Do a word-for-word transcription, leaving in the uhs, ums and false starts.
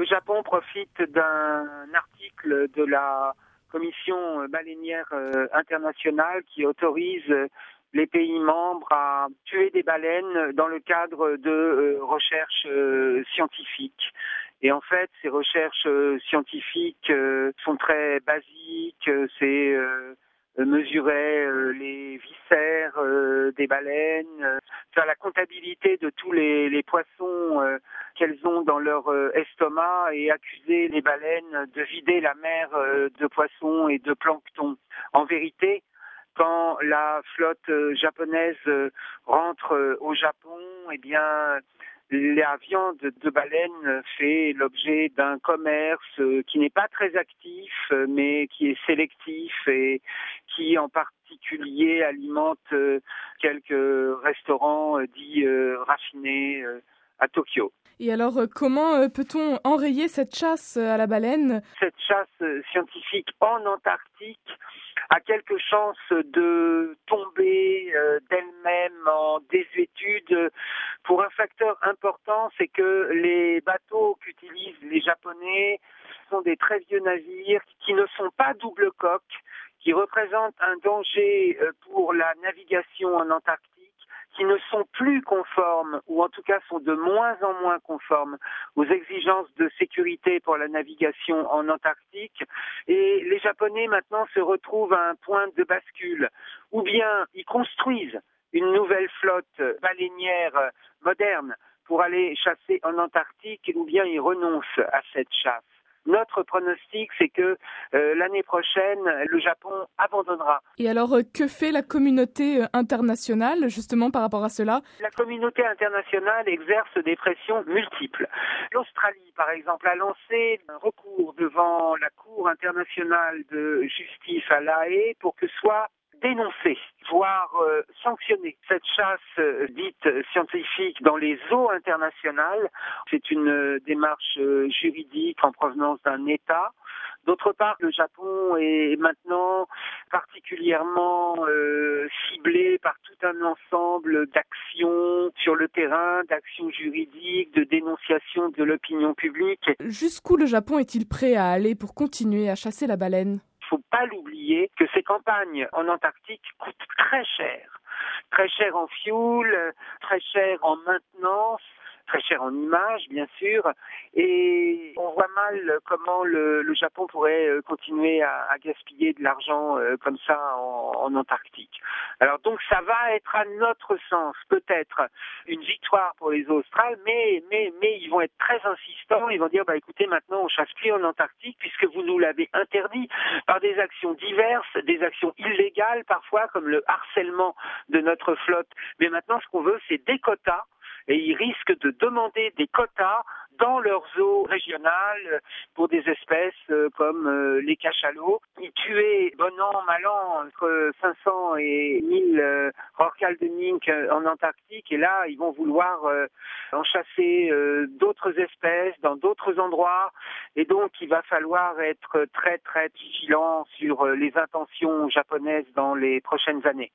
Le Japon profite d'un article de la Commission baleinière euh, internationale qui autorise euh, les pays membres à tuer des baleines dans le cadre de euh, recherches euh, scientifiques. Et en fait, ces recherches euh, scientifiques euh, sont très basiques. C'est euh, mesurer euh, les viscères euh, des baleines, euh, faire la comptabilité de tous les, les poissons euh, qu'elles ont dans leur euh, estomac et accuser les baleines de vider la mer euh, de poissons et de plancton. En vérité, quand la flotte euh, japonaise euh, rentre euh, au Japon, eh bien, la viande de baleine fait l'objet d'un commerce euh, qui n'est pas très actif, euh, mais qui est sélectif et qui en particulier alimente euh, quelques restaurants euh, dits euh, raffinés euh, à Tokyo. Et alors, euh, comment euh, peut-on enrayer cette chasse à la baleine ? Cette chasse euh, scientifique en Antarctique a quelques chances de tomber euh, d'elle-même en désuétude pour un facteur important, c'est que les bateaux qu'utilisent les Japonais sont des très vieux navires qui ne sont pas double coque, qui représentent un danger pour la navigation en Antarctique, qui ne sont plus conformes, ou en tout cas sont de moins en moins conformes aux exigences de sécurité pour la navigation en Antarctique. Et les Japonais maintenant se retrouvent à un point de bascule, ou bien ils construisent une nouvelle flotte baleinière moderne pour aller chasser en Antarctique, ou bien ils renoncent à cette chasse. Notre pronostic, c'est que euh, l'année prochaine, le Japon abandonnera. Et alors, euh, que fait la communauté euh, internationale, justement, par rapport à cela ? La communauté internationale exerce des pressions multiples. L'Australie, par exemple, a lancé un recours devant la Cour internationale de justice à La Haye pour que soit dénoncer, voire euh, sanctionner cette chasse euh, dite scientifique dans les eaux internationales. C'est une euh, démarche euh, juridique en provenance d'un État. D'autre part, le Japon est maintenant particulièrement euh, ciblé par tout un ensemble d'actions sur le terrain, d'actions juridiques, de dénonciation de l'opinion publique. Jusqu'où le Japon est-il prêt à aller pour continuer à chasser la baleine ? Il ne faut pas l'oublier que ces campagnes en Antarctique coûtent très cher. Très cher en fuel, très cher en maintenance, très cher en images, bien sûr. Et on voit mal comment le, le Japon pourrait continuer à, à gaspiller de l'argent euh, comme ça en, en Antarctique. Alors donc ça va être à notre sens peut-être une victoire pour les Australes, mais, mais, mais ils vont être très insistants. Ils vont dire, bah écoutez, maintenant on chasse plus en Antarctique puisque vous nous l'avez interdit par des actions diverses, des actions illégales parfois, comme le harcèlement de notre flotte. Mais maintenant, ce qu'on veut, c'est des quotas. Et ils risquent de demander des quotas dans leurs eaux régionales pour des espèces comme les cachalots. Ils tuaient bon an, mal an, entre cinq cents et mille rorquals de mink en Antarctique. Et là, ils vont vouloir en chasser d'autres espèces dans d'autres endroits. Et donc, il va falloir être très, très vigilant sur les intentions japonaises dans les prochaines années.